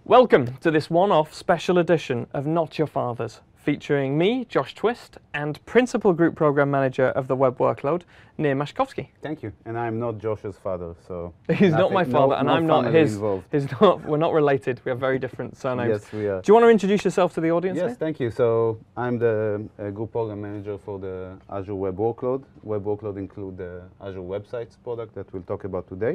Welcome to this one-off special edition of Not Your Fathers, featuring me, Josh Twist, and Principal Group Program Manager of the Web Workload, Nir Mashkovsky. Thank you. And I'm not Josh's father, so... He's not my father, and I'm not his. We're not related. We have very different surnames. Yes, we are. Do you want to introduce yourself to the audience? Yes, here? Thank you. So I'm the Group Program Manager for the Azure Web Workload. Web Workload include the Azure Websites product that we'll talk about today,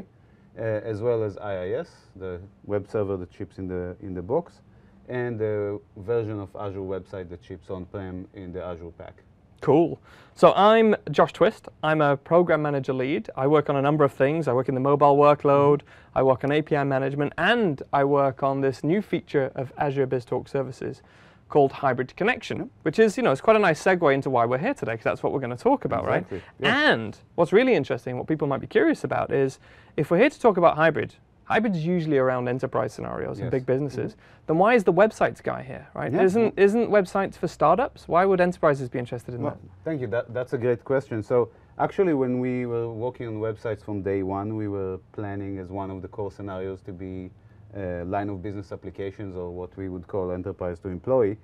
as well as IIS, the web server that ships in the box, and the version of Azure Website that ships on-prem in the Azure Pack. Cool. So I'm Josh Twist. I'm a program manager lead. I work on a number of things. I work in the mobile workload, I work on API management, and I work on this new feature of Azure BizTalk services called Hybrid Connection, which is, it's quite a nice segue into why we're here today, because that's what we're going to talk about, exactly. right? Yes. And what's really interesting, what people might be curious about is, if we're here to talk about hybrid is usually around enterprise scenarios and big businesses, then why is the websites guy here, right? Yeah. Isn't websites for startups? Why would enterprises be interested in that? Thank you. That's a great question. So actually, when we were working on websites from day one, we were planning as one of the core scenarios to be line of business applications, or what we would call enterprise to employee.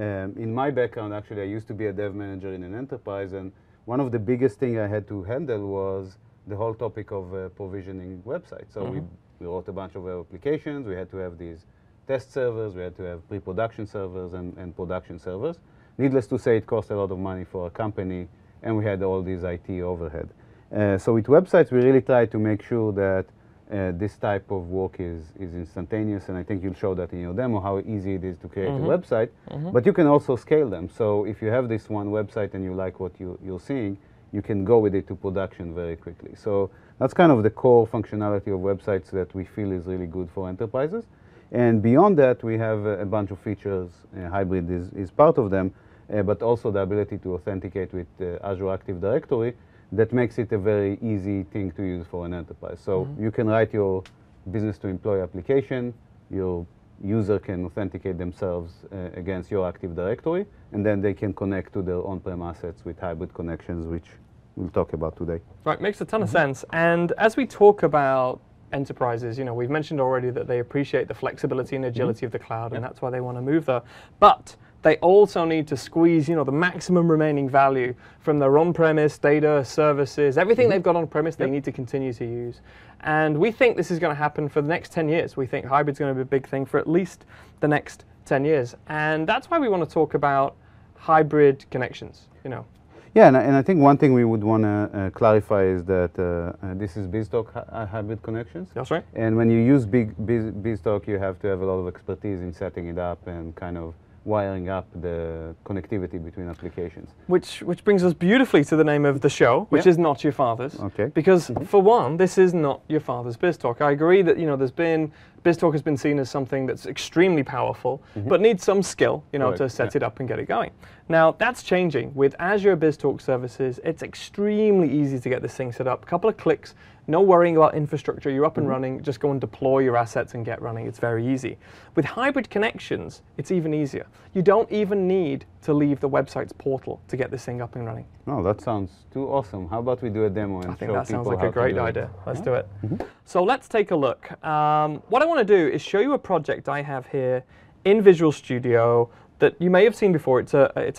In my background, actually, I used to be a dev manager in an enterprise, and one of the biggest things I had to handle was the whole topic of provisioning websites. So we wrote a bunch of web applications. We had to have these test servers. We had to have pre-production servers and production servers. Needless to say, it cost a lot of money for a company, and we had all these IT overhead. So with websites, we really tried to make sure that this type of work is instantaneous, and I think you'll show that in your demo, how easy it is to create a website. But you can also scale them. So if you have this one website and you like what you're seeing, you can go with it to production very quickly. So that's kind of the core functionality of websites that we feel is really good for enterprises. And beyond that, we have a bunch of features. Hybrid is part of them, but also the ability to authenticate with Azure Active Directory that makes it a very easy thing to use for an enterprise. So you can write your business-to-employee application, your user can authenticate themselves against your Active Directory, and then they can connect to their on-prem assets with hybrid connections, which we'll talk about today. Right, makes a ton of sense. And as we talk about enterprises, we've mentioned already that they appreciate the flexibility and agility of the cloud, and that's why they want to move there. But they also need to squeeze, the maximum remaining value from their on-premise data, services, everything they've got on-premise, they need to continue to use. And we think this is going to happen for the next 10 years. We think hybrid's going to be a big thing for at least the next 10 years. And that's why we want to talk about hybrid connections, Yeah, and I think one thing we would want to clarify is that this is BizTalk hybrid connections. That's right. And when you use BizTalk, you have to have a lot of expertise in setting it up and kind of wiring up the connectivity between applications. Which brings us beautifully to the name of the show, which is Not Your Father's. Okay. Because for one, this is not your father's BizTalk. I agree that BizTalk has been seen as something that's extremely powerful, but needs some skill, to set it up and get it going. Now that's changing with Azure BizTalk services. It's extremely easy to get this thing set up. A couple of clicks, no worrying about infrastructure. You're up and running. Just go and deploy your assets and get running. It's very easy. With hybrid connections, it's even easier. You don't even need to leave the website's portal to get this thing up and running. Oh, that sounds too awesome. How about we do a demo and show people how to do it? I think that sounds like a great idea. Let's do it. So let's take a look. What I want to do is show you a project I have here in Visual Studio that you may have seen before. It's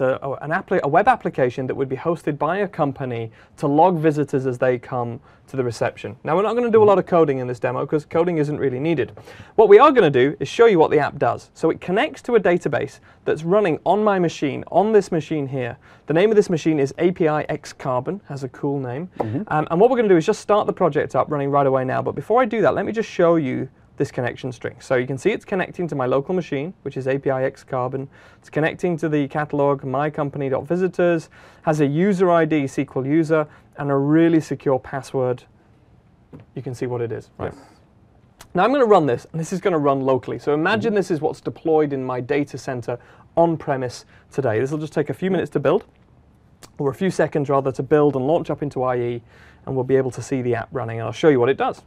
a web application that would be hosted by a company to log visitors as they come to the reception. Now, we're not going to do a lot of coding in this demo because coding isn't really needed. What we are going to do is show you what the app does. So it connects to a database that's running on my machine, on this machine here. The name of this machine is API X Carbon, has a cool name. And what we're going to do is just start the project up running right away now. But before I do that, let me just show you this connection string. So you can see it's connecting to my local machine, which is API X Carbon. It's connecting to the catalog, mycompany.visitors, has a user ID, SQL user, and a really secure password. You can see what it is, right? Yes. Now I'm going to run this, and this is going to run locally. So imagine this is what's deployed in my data center on-premise today. This will just take a few minutes to build, or a few seconds rather, to build and launch up into IE, and we'll be able to see the app running, and I'll show you what it does.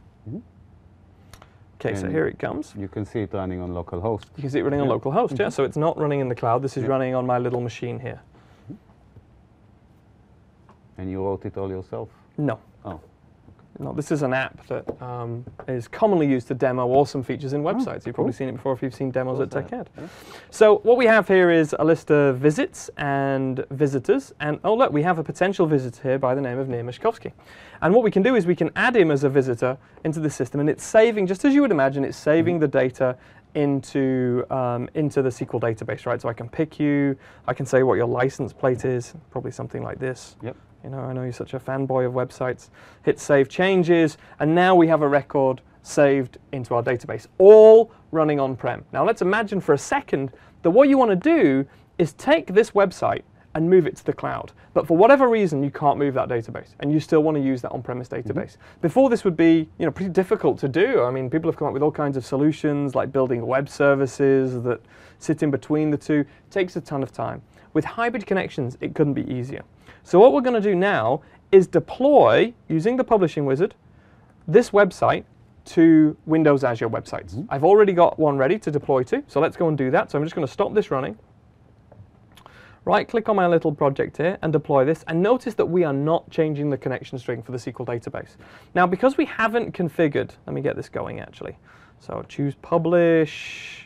Okay, so here it comes. You can see it running on localhost. You can see it running on localhost, yeah. So it's not running in the cloud. This is running on my little machine here. And you wrote it all yourself? No. Oh. Now, this is an app that is commonly used to demo awesome features in websites. You've probably seen it before if you've seen demos at TechEd. Yeah. So what we have here is a list of visits and visitors. And oh, look, we have a potential visitor here by the name of Nir Mishkovsky. And what we can do is we can add him as a visitor into the system. And it's saving, just as you would imagine, it's saving the data into the SQL database, right? So I can pick you. I can say what your license plate is, probably something like this. Yep. You know, I know you're such a fanboy of websites. Hit Save Changes, and now we have a record saved into our database, all running on-prem. Now let's imagine for a second that what you want to do is take this website and move it to the cloud. But for whatever reason, you can't move that database, and you still want to use that on-premise database. Before, this would be, you know, pretty difficult to do. I mean, people have come up with all kinds of solutions, like building web services that sit in between the two. It takes a ton of time. With hybrid connections, it couldn't be easier. So what we're going to do now is deploy, using the publishing wizard, this website to Windows Azure websites. I've already got one ready to deploy to, so let's go and do that. So I'm just going to stop this running. Right-click on my little project here and deploy this. And notice that we are not changing the connection string for the SQL database. Now, because we haven't configured, let me get this going actually. So choose publish.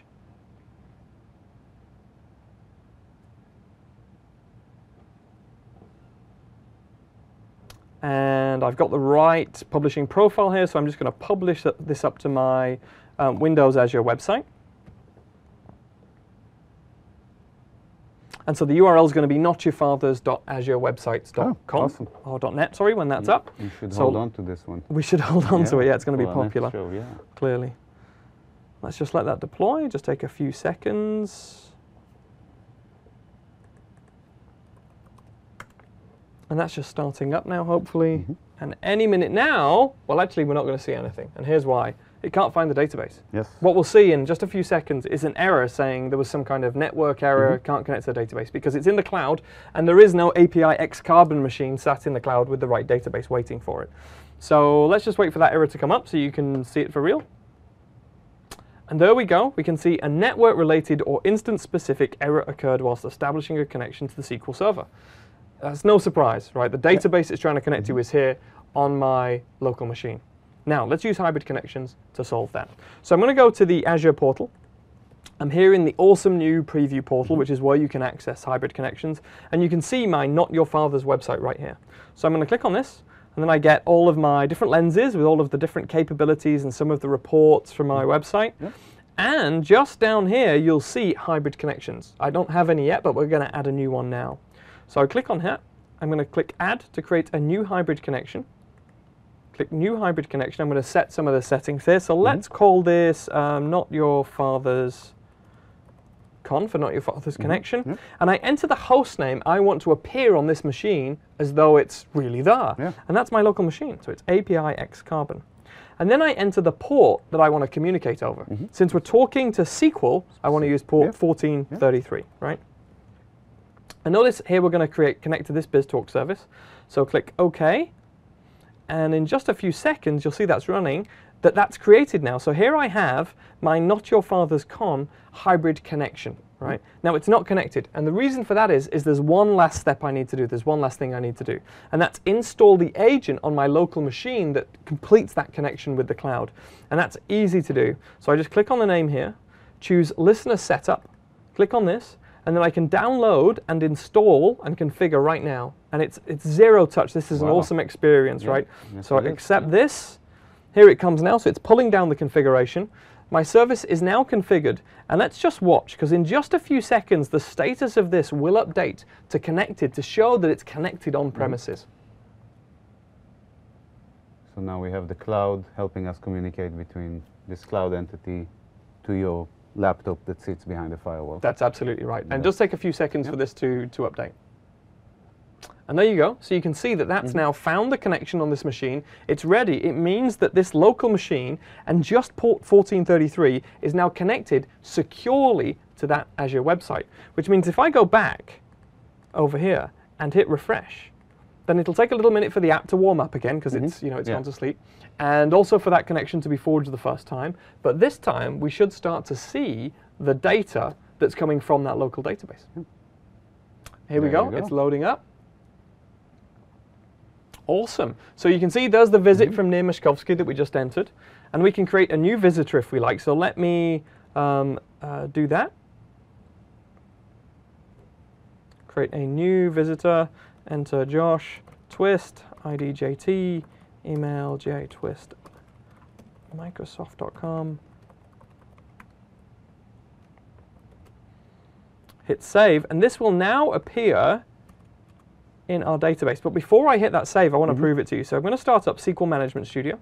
And I've got the right publishing profile here, so I'm just going to publish this up to my Windows Azure website. And so the URL is going to be notyourfathers.azurewebsites.com awesome. Or .net, sorry, when that's up. You should hold on to this one. We should hold on to it, yeah, it's going to be popular, show, yeah. clearly. Let's just let that deploy, just take a few seconds. And that's just starting up now, hopefully. And any minute now, well, actually, we're not going to see anything. And here's why. It can't find the database. Yes. What we'll see in just a few seconds is an error saying there was some kind of network error, can't connect to the database, because it's in the cloud, and there is no API X Carbon machine sat in the cloud with the right database waiting for it. So let's just wait for that error to come up so you can see it for real. And there we go. We can see a network-related or instance-specific error occurred whilst establishing a connection to the SQL server. That's no surprise, right? The database it's trying to connect to is here on my local machine. Now, let's use hybrid connections to solve that. So I'm going to go to the Azure portal. I'm here in the awesome new preview portal, which is where you can access hybrid connections. And you can see my Not Your Father's website right here. So I'm going to click on this, and then I get all of my different lenses with all of the different capabilities and some of the reports from my website. And just down here, you'll see hybrid connections. I don't have any yet, but we're going to add a new one now. So I click on here. I'm going to click Add to create a new hybrid connection. Click New Hybrid Connection. I'm going to set some of the settings here. So let's call this Not Your Father's Conf, for Not Your Father's Connection. And I enter the host name I want to appear on this machine as though it's really there. And that's my local machine. So it's API X Carbon. And then I enter the port that I want to communicate over. Since we're talking to SQL, I want to use port 1433, right? And notice here we're going to connect to this BizTalk service. So click OK. And in just a few seconds, you'll see that's running, that's created now. So here I have my Not Your Father's Con hybrid connection, right? Now it's not connected. And the reason for that is there's one last step I need to do. There's one last thing I need to do. And that's install the agent on my local machine that completes that connection with the cloud. And that's easy to do. So I just click on the name here, choose Listener Setup, click on this, and then I can download and install and configure right now. And it's zero touch. This is an awesome experience, right? Yes, so I accept this. Here it comes now. So it's pulling down the configuration. My service is now configured. And let's just watch, because in just a few seconds, the status of this will update to connected to show that it's connected on premises. So now we have the cloud helping us communicate between this cloud entity to your laptop that sits behind the firewall. That's absolutely right. And it does take a few seconds for this to update. And there you go. So you can see that that's now found the connection on this machine. It's ready. It means that this local machine and just port 1433 is now connected securely to that Azure website, which means if I go back over here and hit refresh, then it'll take a little minute for the app to warm up again because it's gone to sleep, and also for that connection to be forged the first time. But this time we should start to see the data that's coming from that local database. Here we go. It's loading up. Awesome. So you can see there's the visit from Nir Mashkovsky that we just entered. And we can create a new visitor if we like. So let me do that. Create a new visitor, enter Josh Twist, ID JT, email jtwist, Microsoft.com. Hit save, and this will now appear in our database. But before I hit that save, I want to prove it to you. So I'm going to start up SQL Management Studio.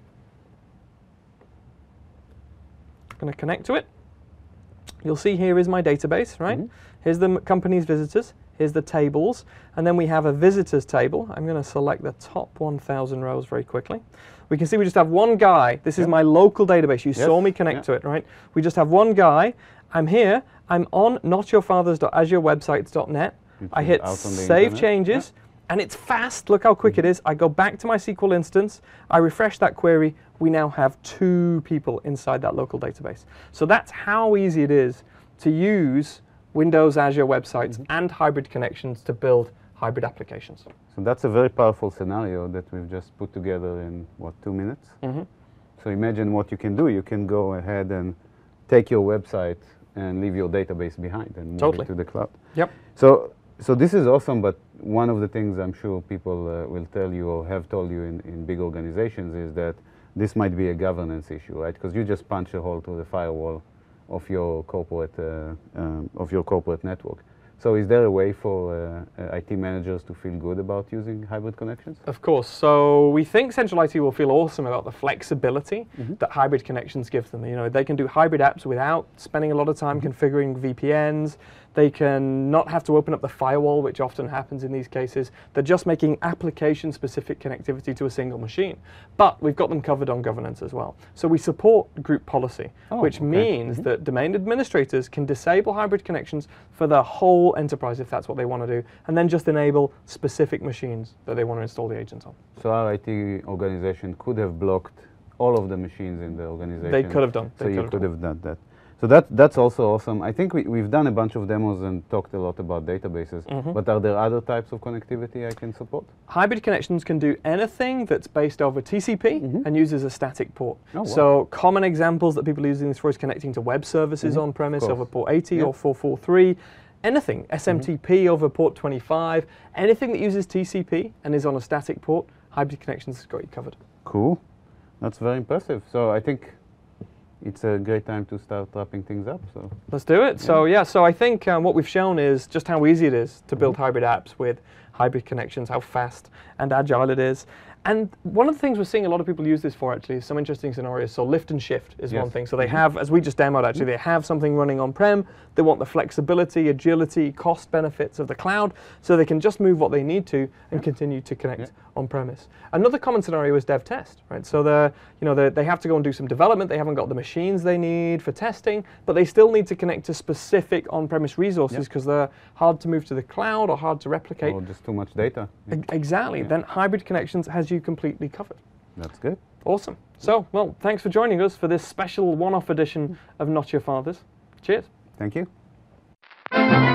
I'm going to connect to it. You'll see here is my database, right? Here's the company's visitors. Here's the tables. And then we have a visitors table. I'm going to select the top 1,000 rows very quickly. We can see we just have one guy. This is my local database. You saw me connect to it, right? We just have one guy. I'm here. I'm on notyourfathers.azurewebsites.net. I hit save changes. And it's fast. Look how quick it is. I go back to my SQL instance. I refresh that query. We now have 2 people inside that local database. So that's how easy it is to use Windows Azure websites and hybrid connections to build hybrid applications. So that's a very powerful scenario that we've just put together in, what, 2 minutes? So imagine what you can do. You can go ahead and take your website and leave your database behind and move it to the cloud. Yep. So this is awesome, but one of the things I'm sure people will tell you or have told you in big organizations is that this might be a governance issue, right? Because you just punch a hole through the firewall of your corporate network. So is there a way for IT managers to feel good about using hybrid connections? Of course. So we think Central IT will feel awesome about the flexibility that hybrid connections give them. You know, they can do hybrid apps without spending a lot of time configuring VPNs. They can not have to open up the firewall, which often happens in these cases. They're just making application-specific connectivity to a single machine. But we've got them covered on governance as well. So we support group policy, which means that domain administrators can disable hybrid connections for the whole enterprise if that's what they want to do, and then just enable specific machines that they want to install the agents on. So our IT organization could have blocked all of the machines in the organization. They could have done. So you could have done that. So that's also awesome. I think we've done a bunch of demos and talked a lot about databases, but are there other types of connectivity I can support? Hybrid connections can do anything that's based over TCP and uses a static port. Oh, wow. So common examples that people are using this for is connecting to web services on-premise over port 80 or 443. Anything, SMTP over port 25, anything that uses TCP and is on a static port, hybrid connections has got you covered. Cool. That's very impressive. So I think it's a great time to start wrapping things up. So let's do it. So so I think what we've shown is just how easy it is to build hybrid apps with hybrid connections, how fast and agile it is. And one of the things we're seeing a lot of people use this for actually is some interesting scenarios. So lift and shift is one thing. So they have, as we just demoed actually, they have something running on-prem. They want the flexibility, agility, cost benefits of the cloud, so they can just move what they need to and continue to connect on-premise. Another common scenario is dev test, right? So they have to go and do some development. They haven't got the machines they need for testing, but they still need to connect to specific on-premise resources because they're hard to move to the cloud or hard to replicate. Or just too much data. Exactly. Then hybrid connections has you completely covered. That's good. Awesome. So, well, thanks for joining us for this special one-off edition of Not Your Fathers. Cheers. Thank you.